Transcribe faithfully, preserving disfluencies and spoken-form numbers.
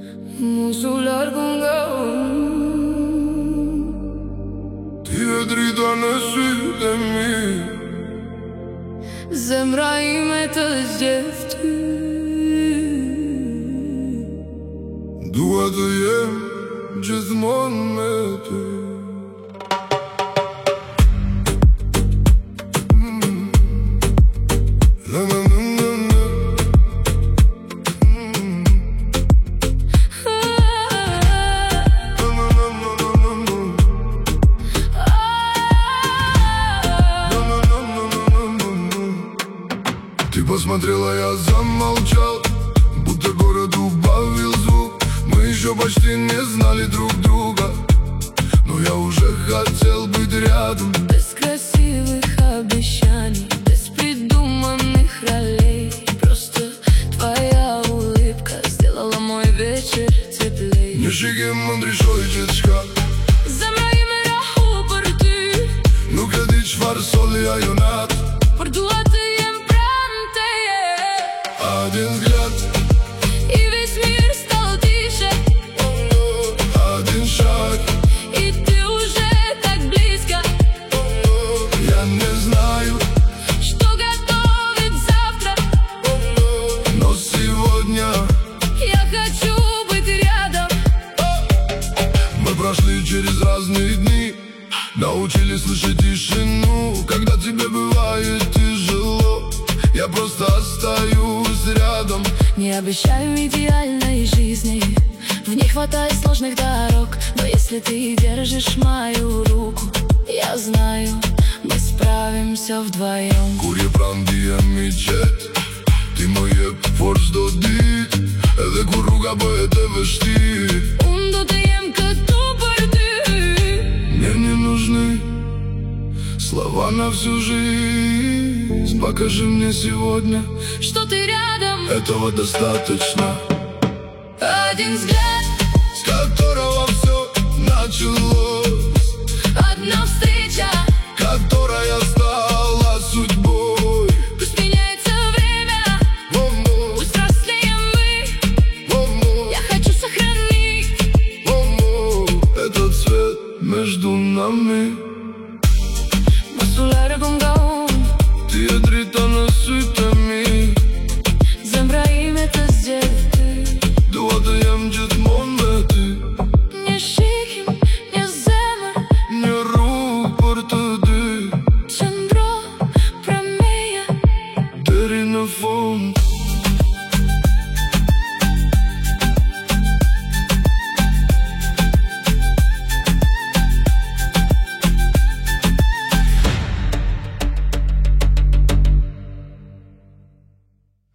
Musular con Ti vedri doamne și de mine. Zemra ime të zgjefti. Dua të jem gjithmonë me ty. Ты посмотрела, я замолчал, будто город убавил звук. Мы еще почти не знали друг друга, но я уже хотел быть рядом. Без красивых обещаний, без придуманных ролей. Просто твоя улыбка сделала мой вечер теплей. Нешigi mundrishoj gjithçka. Zemra ime rahu për ty. Nuk e di çfarë solli ajo nat, Por dua të jem pranë teje. Один взгляд И весь мир стал тише. Один шаг И ты уже так близко. Я не знаю, Что готовит завтра, но сегодня я хочу быть рядом. мы прошли через разные дни, научились слышать тишину. Когда тебе бывает тяжело, я просто остаюсь рядом. Не обещаю идеальной жизни, в ней хватает сложных дорог. Но если ты держишь мою руку, я знаю, мы справимся vdvojëm. Kur je pranë ndihem i qet, ti më jep forcë do dit, edhe kur rruga bëhet e vështirë. Unë do të jem këtu për ty. Мне не нужны слова на всю жизнь. Покажи мне сегодня, Что ты рядом. этого достаточно. Один взгляд, С которого все началось.